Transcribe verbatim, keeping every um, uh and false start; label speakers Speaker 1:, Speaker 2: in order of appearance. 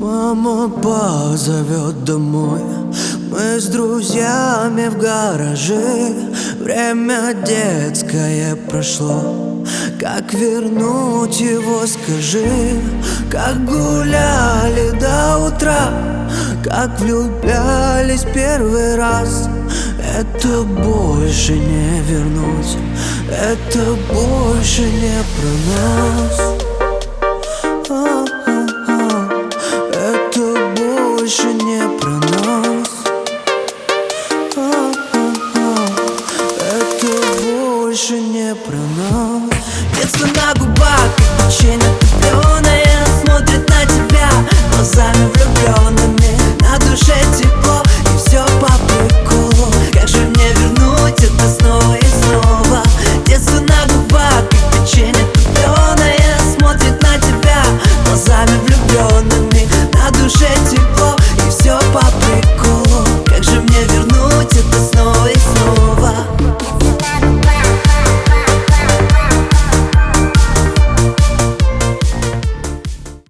Speaker 1: Мама позовет домой, мы с друзьями в гараже. Время детское прошло, как вернуть его, скажи? Как гуляли до утра, как влюблялись первый раз. Это больше не вернуть, это больше не про нас.